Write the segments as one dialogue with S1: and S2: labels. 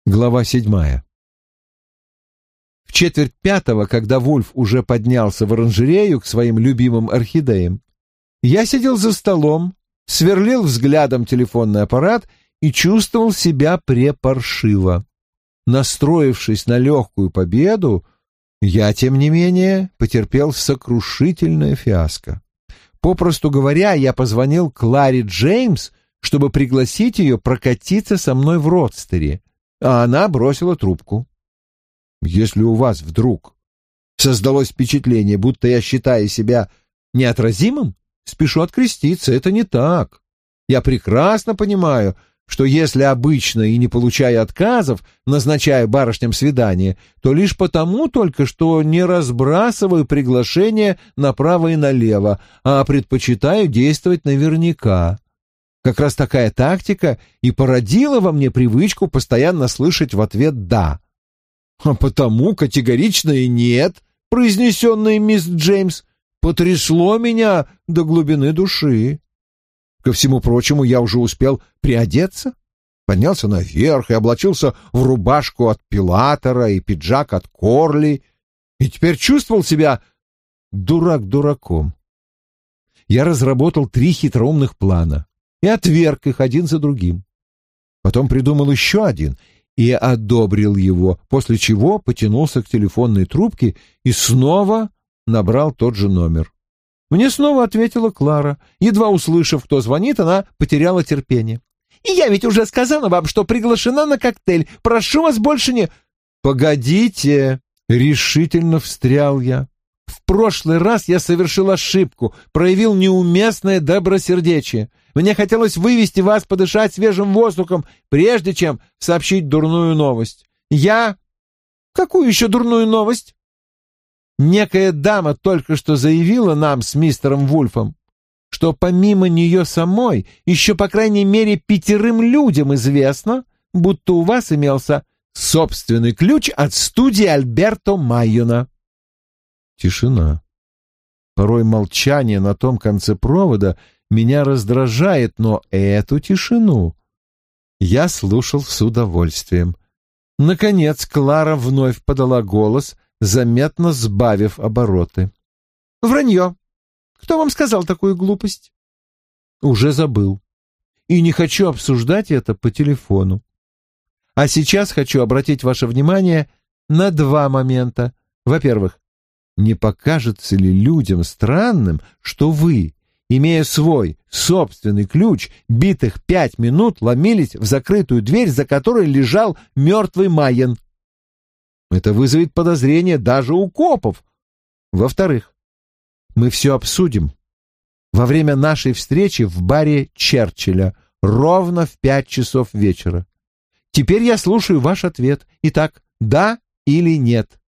S1: Глава 7. В 4:45, когда Вульф уже поднялся в оранжерею к своим любимым орхидеям, я сидел за столом, сверлил взглядом телефонный аппарат и чувствовал себя препаршиво. Настроившись на легкую победу, я, тем не менее, потерпел сокрушительное фиаско. Попросту говоря, я позвонил Кларе Джеймс, чтобы пригласить ее прокатиться со мной в родстере, а она бросила трубку. Если у вас вдруг создалось впечатление, будто я считаю себя неотразимым, спешу откреститься, это не так. Я прекрасно понимаю, что если обычно и не получая отказов, назначаю барышням свидание, то лишь потому только, что не разбрасываю приглашения направо и налево, а предпочитаю действовать наверняка. Как раз такая тактика и породила во мне привычку постоянно слышать в ответ «да». А потому категоричное «нет», произнесенное мисс Джеймс, потрясло меня до глубины души. Ко всему прочему, я уже успел приодеться, поднялся наверх и облачился в рубашку от Пилатера и пиджак от Корли, и теперь чувствовал себя дурак-дураком. Я разработал 3 хитроумных плана и отверг их один за другим. Потом придумал еще один и одобрил его, после чего потянулся к телефонной трубке и снова набрал тот же номер. Мне снова ответила Клара. Едва услышав, кто звонит, она потеряла терпение. «И я ведь уже сказала вам, что приглашена на коктейль. Прошу вас больше не...» «Погодите!» — решительно встрял я. «В прошлый раз я совершил ошибку, проявил неуместное добросердечие. Мне хотелось вывести вас подышать свежим воздухом, прежде чем сообщить дурную новость. Я...» «Какую еще дурную новость?» «Некая дама только что заявила нам с мистером Вульфом, что помимо нее самой еще по крайней мере 5 людям известно, будто у вас имелся собственный ключ от студии Альберто Майона». Тишина. Порой молчание на том конце провода меня раздражает, но эту тишину я слушал с удовольствием. Наконец Клара вновь подала голос, заметно сбавив обороты. «Вранье. Кто вам сказал такую глупость?» «Уже забыл. И не хочу обсуждать это по телефону. А сейчас хочу обратить ваше внимание на 2 момента. Во-первых, не покажется ли людям странным, что вы, имея свой собственный ключ, битых 5 минут ломились в закрытую дверь, за которой лежал мертвый Майен? Это вызовет подозрение даже у копов. Во-вторых, мы все обсудим во время нашей встречи в баре Черчилля ровно в 5 часов вечера. Теперь я слушаю ваш ответ. Итак, да или нет?»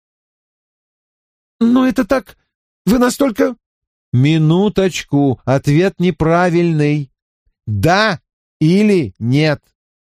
S1: «Но это так... Вы настолько...» «Минуточку. Ответ неправильный. Да или нет?»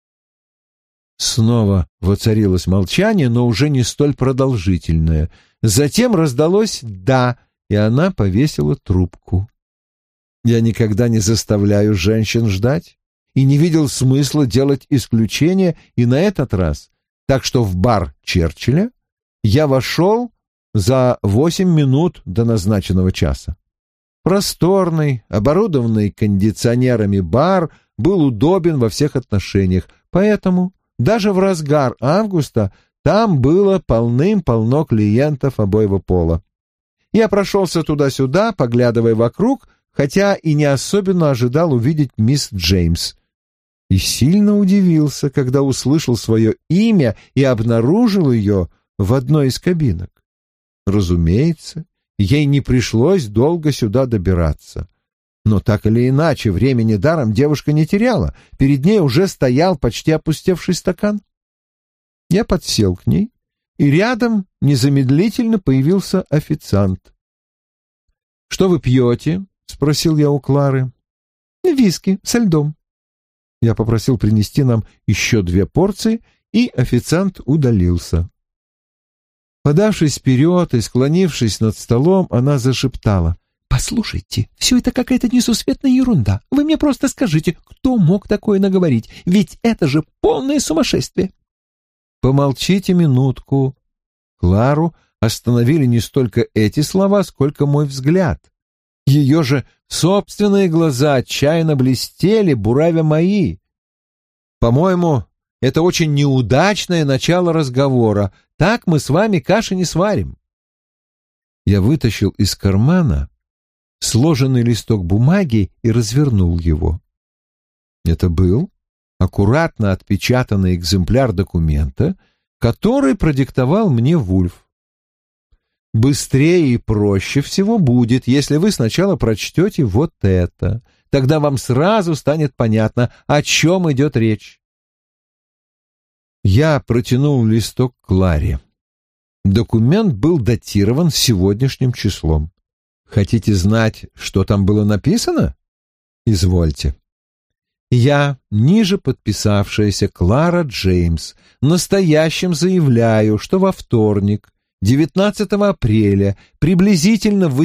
S1: Снова воцарилось молчание, но уже не столь продолжительное. Затем раздалось «да», и она повесила трубку. Я никогда не заставляю женщин ждать и не видел смысла делать исключение и на этот раз. Так что в бар Черчилля я вошел за 8 минут до назначенного часа. Просторный, оборудованный кондиционерами бар был удобен во всех отношениях, поэтому даже в разгар августа там было полным-полно клиентов обоего пола. Я прошелся туда-сюда, поглядывая вокруг, хотя и не особенно ожидал увидеть мисс Джеймс. И сильно удивился, когда услышал свое имя и обнаружил ее в одной из кабинок. Разумеется, ей не пришлось долго сюда добираться. Но так или иначе, времени даром девушка не теряла. Перед ней уже стоял почти опустевший стакан. Я подсел к ней, и рядом незамедлительно появился официант. «Что вы пьете?» — спросил я у Клары. «Виски со льдом». Я попросил принести нам еще 2 порции, и официант удалился. Подавшись вперед и склонившись над столом, она зашептала: «Послушайте, все это какая-то несусветная ерунда. Вы мне просто скажите, кто мог такое наговорить? Ведь это же полное сумасшествие!» «Помолчите минутку». Клару остановили не столько эти слова, сколько мой взгляд. Ее же собственные глаза отчаянно блестели, буравя мои. «По-моему, это очень неудачное начало разговора. Так мы с вами каши не сварим». Я вытащил из кармана сложенный листок бумаги и развернул его. Это был аккуратно отпечатанный экземпляр документа, который продиктовал мне Вульф. Быстрее и проще всего будет, если вы сначала прочтете вот это. Тогда вам сразу станет понятно, о чем идет речь. Я протянул листок Кларе. Документ был датирован сегодняшним числом. Хотите знать, что там было написано? Извольте. Я, ниже подписавшаяся Клара Джеймс, настоящим заявляю, что во вторник, 19 апреля, приблизительно в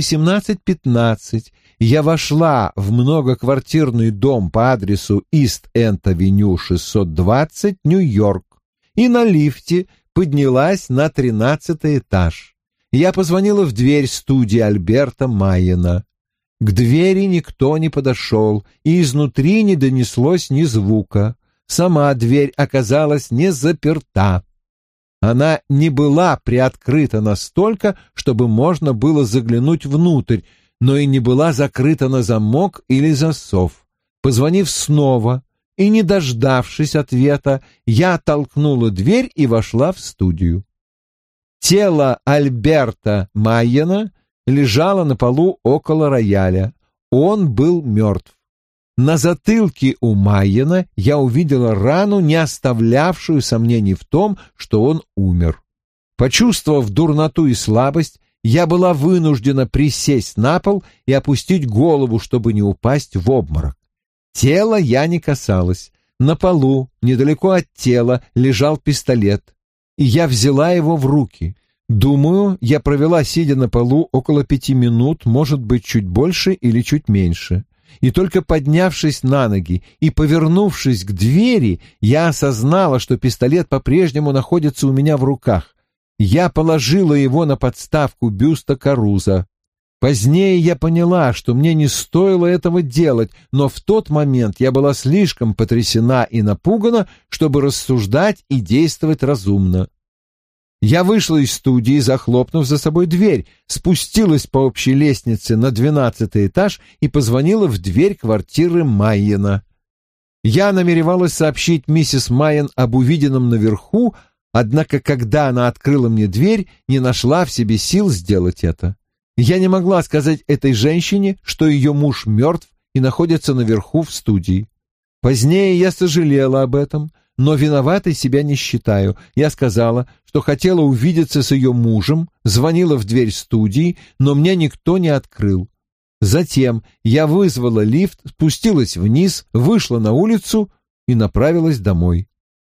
S1: 18:15, я вошла в многоквартирный дом по адресу Ист-Энд-Авеню 620, Нью-Йорк, и на лифте поднялась на 13-й этаж. Я позвонила в дверь студии Альберта Майена. К двери никто не подошел, и изнутри не донеслось ни звука. Сама дверь оказалась не заперта. Она не была приоткрыта настолько, чтобы можно было заглянуть внутрь, но и не была закрыта на замок или засов. Позвонив снова и не дождавшись ответа, я толкнула дверь и вошла в студию. Тело Альберта Майена лежало на полу около рояля. Он был мертв. На затылке у Майена я увидела рану, не оставлявшую сомнений в том, что он умер. Почувствовав дурноту и слабость, я была вынуждена присесть на пол и опустить голову, чтобы не упасть в обморок. Тела я не касалась. На полу, недалеко от тела, лежал пистолет, и я взяла его в руки. Думаю, я провела, сидя на полу, около 5 минут, может быть, чуть больше или чуть меньше. И только поднявшись на ноги и повернувшись к двери, я осознала, что пистолет по-прежнему находится у меня в руках. Я положила его на подставку бюста Каруза. Позднее я поняла, что мне не стоило этого делать, но в тот момент я была слишком потрясена и напугана, чтобы рассуждать и действовать разумно. Я вышла из студии, захлопнув за собой дверь, спустилась по общей лестнице на 12-й этаж и позвонила в дверь квартиры Майена. Я намеревалась сообщить миссис Майен об увиденном наверху, однако, когда она открыла мне дверь, не нашла в себе сил сделать это. Я не могла сказать этой женщине, что ее муж мертв и находится наверху в студии. Позднее я сожалела об этом, но виноватой себя не считаю. Я сказала, что хотела увидеться с ее мужем, звонила в дверь студии, но мне никто не открыл. Затем я вызвала лифт, спустилась вниз, вышла на улицу и направилась домой.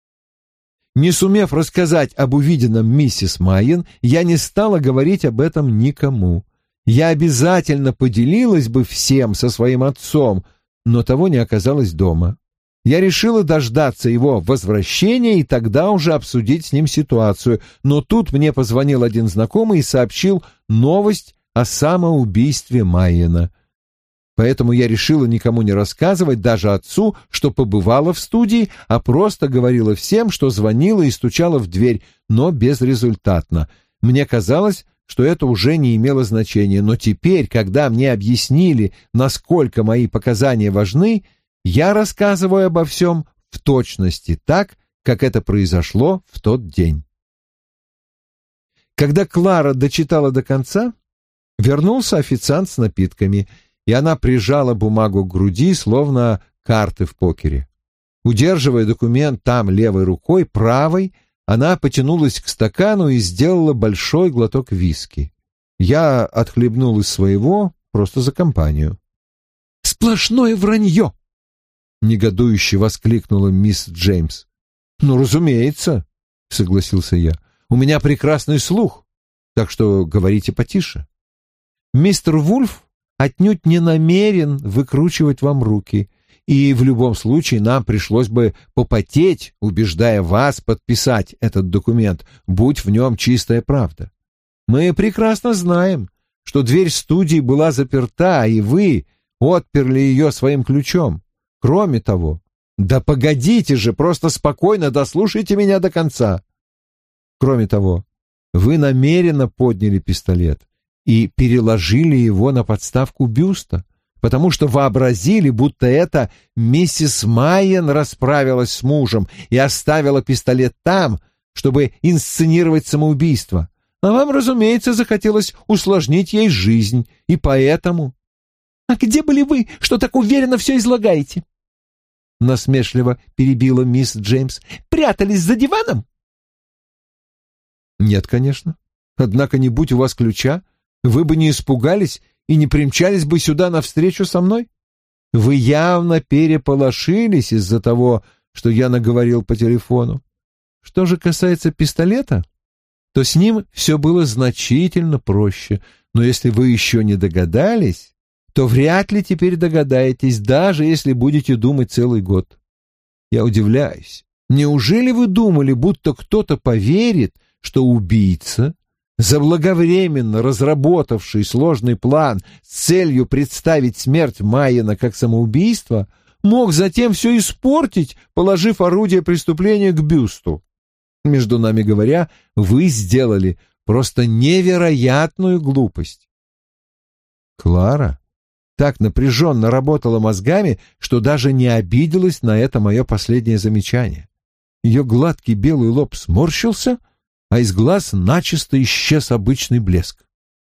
S1: Не сумев рассказать об увиденном миссис Майен, я не стала говорить об этом никому. Я обязательно поделилась бы всем со своим отцом, но того не оказалось дома. Я решила дождаться его возвращения и тогда уже обсудить с ним ситуацию, но тут мне позвонил один знакомый и сообщил новость о самоубийстве Майена. Поэтому я решила никому не рассказывать, даже отцу, что побывала в студии, а просто говорила всем, что звонила и стучала в дверь, но безрезультатно. Мне казалось, что это уже не имело значения, но теперь, когда мне объяснили, насколько мои показания важны, я рассказываю обо всем в точности так, как это произошло в тот день. Когда Клара дочитала до конца, вернулся официант с напитками, и она прижала бумагу к груди, словно карты в покере. Удерживая документ там левой рукой, правой, она потянулась к стакану и сделала большой глоток виски. Я отхлебнул из своего, просто за компанию. «Сплошное вранье!» — негодующе воскликнула мисс Джеймс. «Ну, разумеется», — согласился я. «У меня прекрасный слух, так что говорите потише. Мистер Вульф отнюдь не намерен выкручивать вам руки, И в любом случае нам пришлось бы попотеть, убеждая вас подписать этот документ, будь в нем чистая правда. Мы прекрасно знаем, что дверь студии была заперта, и вы отперли ее своим ключом. Кроме того, да погодите же, просто спокойно дослушайте меня до конца. Кроме того, вы намеренно подняли пистолет и переложили его на подставку бюста, потому что вообразили, будто это миссис Майен расправилась с мужем и оставила пистолет там, чтобы инсценировать самоубийство. А вам, разумеется, захотелось усложнить ей жизнь, и поэтому... — А где были вы, что так уверенно все излагаете? — насмешливо перебила мисс Джеймс. — Прятались за диваном? — Нет, конечно. Однако, не будь у вас ключа, вы бы не испугались и не примчались бы сюда навстречу со мной. Вы явно переполошились из-за того, что я наговорил по телефону. Что же касается пистолета, то с ним все было значительно проще, но если вы еще не догадались, то вряд ли теперь догадаетесь, даже если будете думать целый год. Я удивляюсь. Неужели вы думали, будто кто-то поверит, что убийца, заблаговременно разработавший сложный план с целью представить смерть Майена как самоубийство, мог затем все испортить, положив орудие преступления к бюсту? Между нами говоря, вы сделали просто невероятную глупость. Клара так напряженно работала мозгами, что даже не обиделась на это мое последнее замечание. Ее гладкий белый лоб сморщился, а из глаз начисто исчез обычный блеск.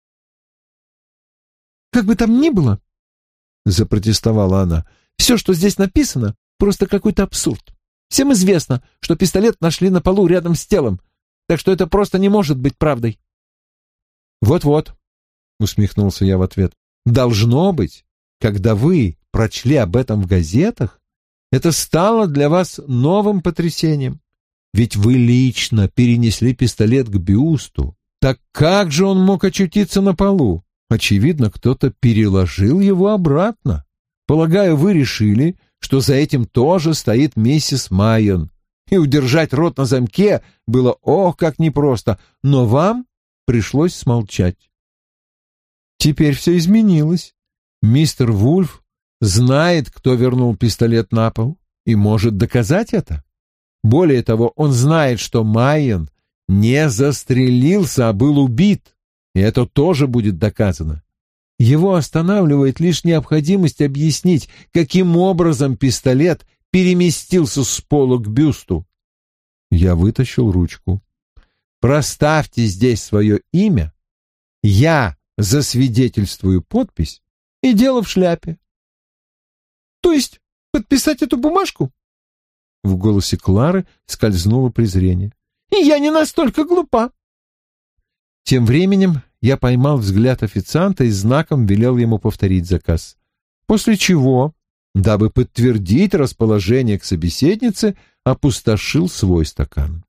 S1: «Как бы там ни было, — запротестовала она, — все, что здесь написано, просто какой-то абсурд. Всем известно, что пистолет нашли на полу рядом с телом, так что это просто не может быть правдой». «Вот-вот», — усмехнулся я в ответ, — «должно быть, когда вы прочли об этом в газетах, это стало для вас новым потрясением. Ведь вы лично перенесли пистолет к бюсту. Так как же он мог очутиться на полу? Очевидно, кто-то переложил его обратно. Полагаю, вы решили, что за этим тоже стоит миссис Майон. И удержать рот на замке было ох, как непросто, но вам пришлось смолчать. Теперь все изменилось. Мистер Вульф знает, кто вернул пистолет на пол, и может доказать это. Более того, он знает, что Майен не застрелился, а был убит, и это тоже будет доказано. Его останавливает лишь необходимость объяснить, каким образом пистолет переместился с пола к бюсту. Я вытащил ручку. Проставьте здесь свое имя, я засвидетельствую подпись, и дело в шляпе. — То есть подписать эту бумажку? В голосе Клары скользнуло презрение. — И я не настолько глупа. Тем временем я поймал взгляд официанта и знаком велел ему повторить заказ. После чего, дабы подтвердить расположение к собеседнице, опустошил свой стакан.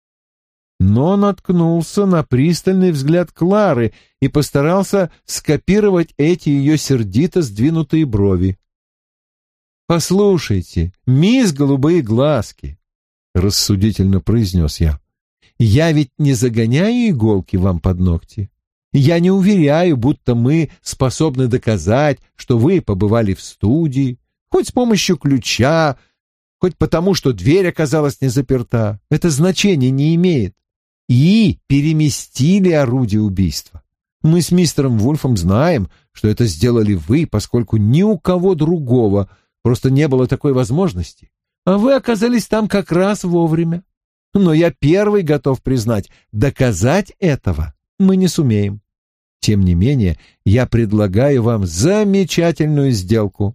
S1: Но наткнулся на пристальный взгляд Клары и постарался скопировать эти ее сердито сдвинутые брови. «Послушайте, мисс Голубые глазки», — рассудительно произнес я ведь не загоняю иголки вам под ногти. Я не уверяю, будто мы способны доказать, что вы побывали в студии, хоть с помощью ключа, хоть потому, что дверь оказалась не заперта. Это значения не имеет. И переместили орудие убийства. Мы с мистером Вульфом знаем, что это сделали вы, поскольку ни у кого другого просто не было такой возможности, а вы оказались там как раз вовремя. Но я первый готов признать, доказать этого мы не сумеем. Тем не менее, я предлагаю вам замечательную сделку.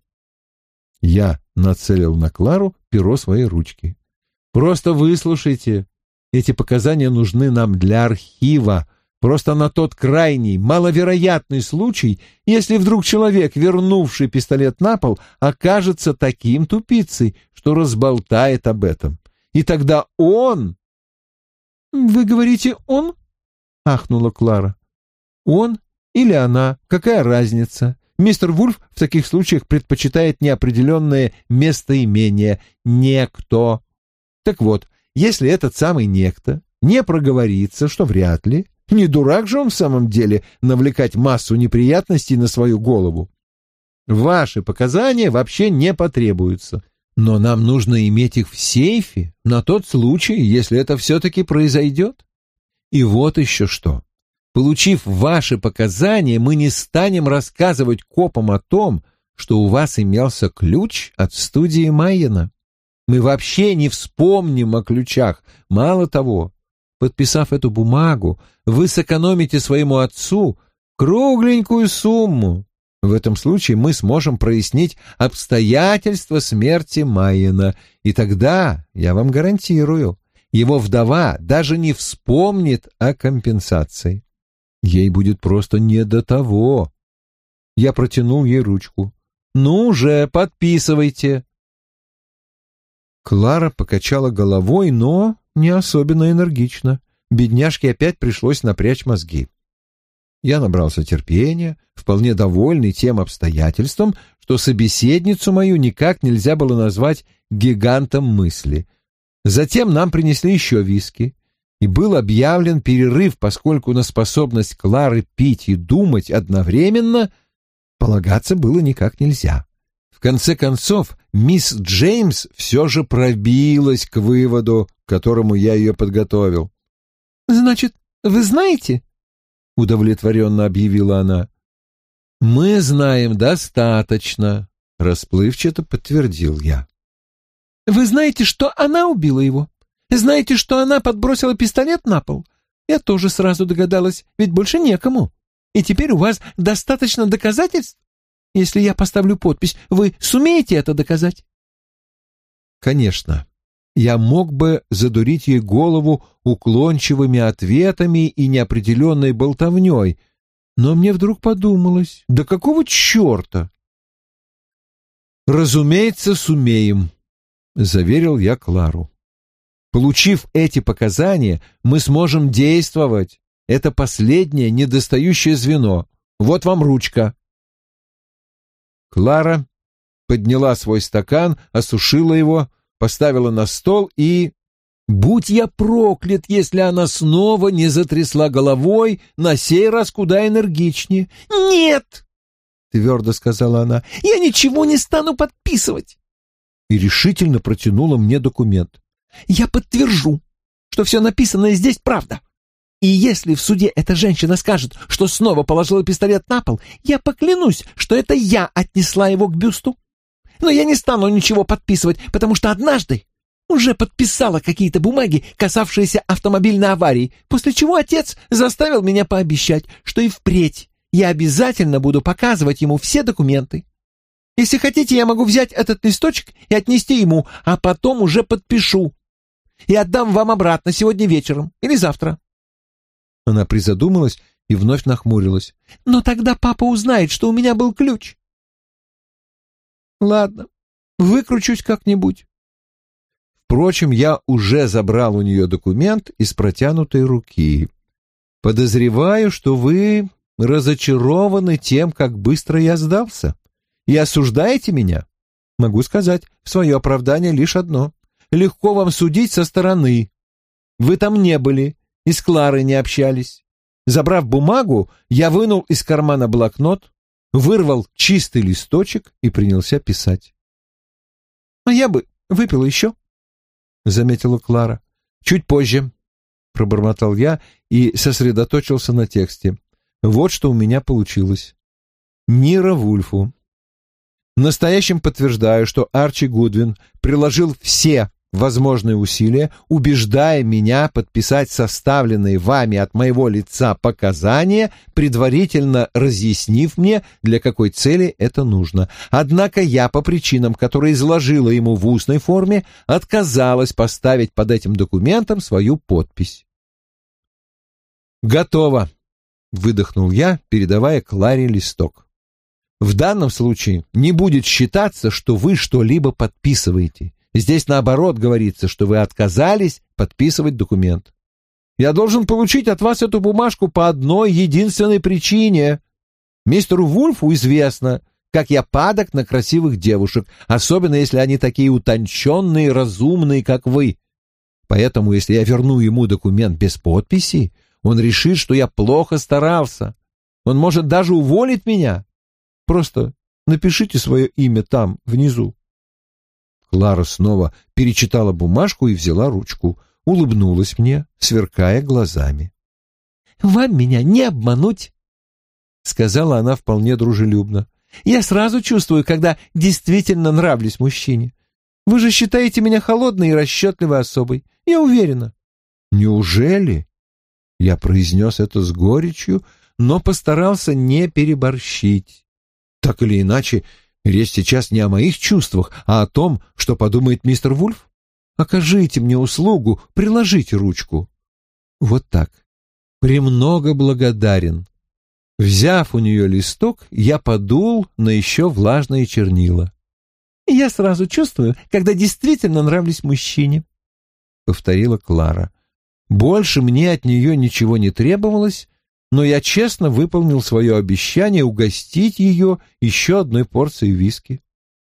S1: Я нацелил на Клару перо своей ручки. Просто выслушайте. Эти показания нужны нам для архива, просто на тот крайний, маловероятный случай, если вдруг человек, вернувший пистолет на пол, окажется таким тупицей, что разболтает об этом. И тогда он... — Вы говорите «он»? — ахнула Клара. — Он или она, какая разница? Мистер Вульф в таких случаях предпочитает неопределенное местоимение «некто». Так вот, если этот самый некто не проговорится, что вряд ли, не дурак же он в самом деле навлекать массу неприятностей на свою голову. Ваши показания вообще не потребуются, но нам нужно иметь их в сейфе на тот случай, если это все-таки произойдет. И вот еще что. Получив ваши показания, мы не станем рассказывать копам о том, что у вас имелся ключ от студии Майена. Мы вообще не вспомним о ключах. Мало того, подписав эту бумагу, вы сэкономите своему отцу кругленькую сумму. В этом случае мы сможем прояснить обстоятельства смерти Майена, и тогда, я вам гарантирую, его вдова даже не вспомнит о компенсации. Ей будет просто не до того. Я протянул ей ручку. «Ну же, подписывайте!» Клара покачала головой, но не особенно энергично. Бедняжке опять пришлось напрячь мозги. Я набрался терпения, вполне довольный тем обстоятельством, что собеседницу мою никак нельзя было назвать гигантом мысли. Затем нам принесли еще виски, и был объявлен перерыв, поскольку на способность Клары пить и думать одновременно полагаться было никак нельзя. В конце концов, мисс Джеймс все же пробилась к выводу, к которому я ее подготовил. «Значит, вы знаете?» — удовлетворенно объявила она. «Мы знаем достаточно», — расплывчато подтвердил я. «Вы знаете, что она убила его? Знаете, что она подбросила пистолет на пол? Я тоже сразу догадалась, ведь больше некому. И теперь у вас достаточно доказательств? Если я поставлю подпись, вы сумеете это доказать?» Конечно, я мог бы задурить ей голову уклончивыми ответами и неопределенной болтовней, но мне вдруг подумалось, да какого черта? «Разумеется, сумеем», — заверил я Клару. «Получив эти показания, мы сможем действовать. Это последнее недостающее звено. Вот вам ручка». Клара подняла свой стакан, осушила его, поставила на стол и... Будь я проклят, если она снова не затрясла головой, на сей раз куда энергичнее. «Нет!» — твердо сказала она. «Я ничего не стану подписывать!» И решительно протянула мне документ. «Я подтвержу, что все написанное здесь правда. И если в суде эта женщина скажет, что снова положила пистолет на пол, я поклянусь, что это я отнесла его к бюсту. Но я не стану ничего подписывать, потому что однажды уже подписала какие-то бумаги, касавшиеся автомобильной аварии, после чего отец заставил меня пообещать, что и впредь я обязательно буду показывать ему все документы. Если хотите, я могу взять этот листочек и отнести ему, а потом уже подпишу. И отдам вам обратно сегодня вечером или завтра». Она призадумалась и вновь нахмурилась. «Но тогда папа узнает, что у меня был ключ». «Ладно, выкручусь как-нибудь». Впрочем, я уже забрал у нее документ из протянутой руки. «Подозреваю, что вы разочарованы тем, как быстро я сдался, и осуждаете меня. Могу сказать в свое оправдание лишь одно. Легко вам судить со стороны. Вы там не были и с Кларой не общались. Забрав бумагу, я вынул из кармана блокнот, вырвал чистый листочек и принялся писать. «А я бы выпил еще», — заметила Клара. «Чуть позже», — пробормотал я и сосредоточился на тексте. Вот что у меня получилось. Нира Вульфу. Настоящим подтверждаю, что Арчи Гудвин приложил все возможные усилия, убеждая меня подписать составленные вами от моего лица показания, предварительно разъяснив мне, для какой цели это нужно. Однако я, по причинам, которые изложила ему в устной форме, отказалась поставить под этим документом свою подпись. «Готово», — выдохнул я, передавая Кларе листок. «В данном случае не будет считаться, что вы что-либо подписываете. Здесь, наоборот, говорится, что вы отказались подписывать документ. Я должен получить от вас эту бумажку по одной единственной причине». Мистеру Вульфу известно, как я падок на красивых девушек, особенно если они такие утонченные и разумные, как вы. Поэтому, если я верну ему документ без подписи, он решит, что я плохо старался. Он может даже уволить меня. Просто напишите свое имя там, внизу». Клара снова перечитала бумажку и взяла ручку. Улыбнулась мне, сверкая глазами. «Вам меня не обмануть», — сказала она вполне дружелюбно. «Я сразу чувствую, когда действительно нравлюсь мужчине. Вы же считаете меня холодной и расчетливой особой. Я уверена». «Неужели?» Я произнес это с горечью, но постарался не переборщить. Так или иначе, речь сейчас не о моих чувствах, а о том, что подумает мистер Вульф. Окажите мне услугу, приложите ручку. Вот так. Премного благодарен. Взяв у нее листок, я подул на еще влажные чернила. «Я сразу чувствую, когда действительно нравлюсь мужчине», — повторила Клара. Больше мне от нее ничего не требовалось, но я честно выполнил свое обещание угостить ее еще одной порцией виски.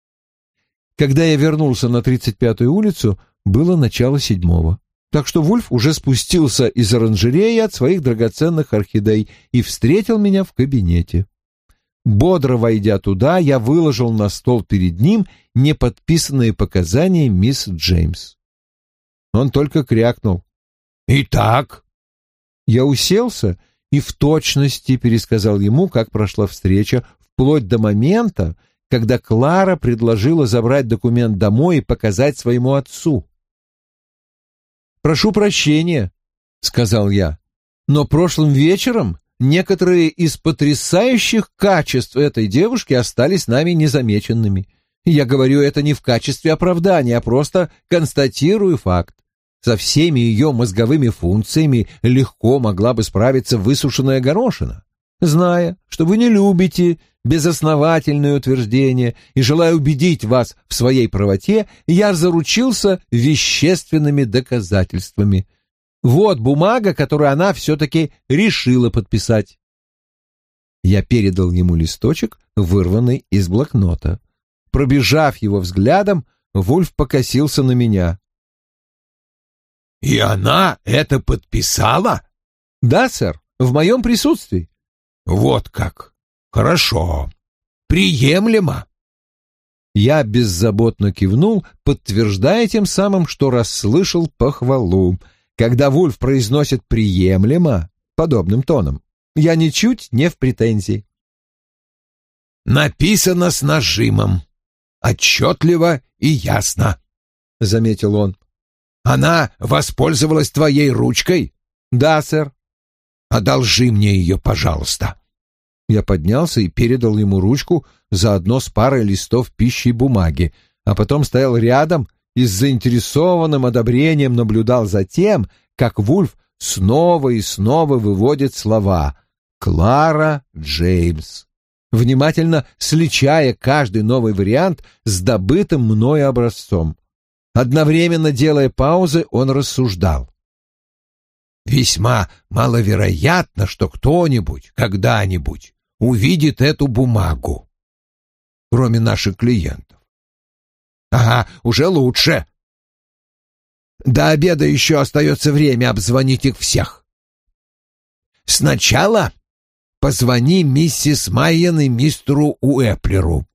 S1: Когда я вернулся на 35-ю улицу, было начало 7-го. Так что Вульф уже спустился из оранжереи от своих драгоценных орхидей и встретил меня в кабинете. Бодро войдя туда, я выложил на стол перед ним неподписанные показания мисс Джеймс. Он только крякнул. «Итак?» Я уселся и в точности пересказал ему, как прошла встреча, вплоть до момента, когда Клара предложила забрать документ домой и показать своему отцу. «Прошу прощения», — сказал я, — «но прошлым вечером некоторые из потрясающих качеств этой девушки остались нами незамеченными. Я говорю это не в качестве оправдания, а просто констатирую факт. Со всеми ее мозговыми функциями легко могла бы справиться высушенная горошина. Зная, что вы не любите безосновательные утверждения и желая убедить вас в своей правоте, я заручился вещественными доказательствами. Вот бумага, которую она все-таки решила подписать». Я передал ему листочек, вырванный из блокнота. Пробежав его взглядом, Вульф покосился на меня. «И она это подписала?» «Да, сэр, в моем присутствии». «Вот как. Хорошо. Приемлемо». Я беззаботно кивнул, подтверждая тем самым, что расслышал похвалу. Когда Вульф произносит «приемлемо» подобным тоном, я ничуть не в претензии. «Написано с нажимом. Отчетливо и ясно», — заметил он. «Она воспользовалась твоей ручкой?» «Да, сэр». «Одолжи мне ее, пожалуйста». Я поднялся и передал ему ручку заодно с парой листов пищи и бумаги, а потом стоял рядом и с заинтересованным одобрением наблюдал за тем, как Вульф снова и снова выводит слова «Клара Джеймс», внимательно сличая каждый новый вариант с добытым мною образцом. Одновременно делая паузы, он рассуждал. «Весьма маловероятно, что кто-нибудь когда-нибудь увидит эту бумагу, кроме наших клиентов. Ага, уже лучше. До обеда еще остается время обзвонить их всех. Сначала позвони миссис Майен и мистеру Уэплеру,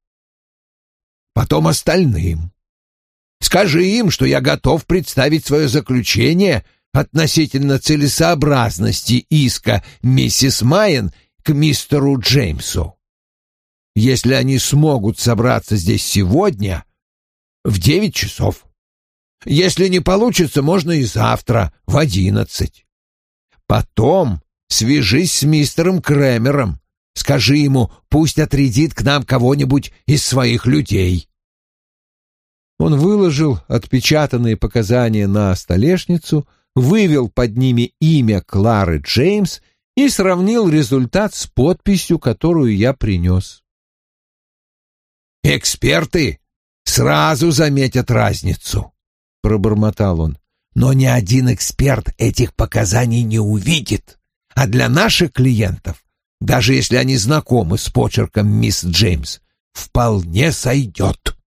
S1: потом остальным. Скажи им, что я готов представить свое заключение относительно целесообразности иска миссис Майен к мистеру Джеймсу. Если они смогут собраться здесь сегодня в 9 часов. Если не получится, можно и завтра в 11. Потом свяжись с мистером Крэмером. Скажи ему, пусть отрядит к нам кого-нибудь из своих людей». Он выложил отпечатанные показания на столешницу, вывел под ними имя Клары Джеймс и сравнил результат с подписью, которую я принес. «Эксперты сразу заметят разницу», — пробормотал он. «Но ни один эксперт этих показаний не увидит, а для наших клиентов даже если они знакомы с почерком мисс Джеймс, вполне сойдет.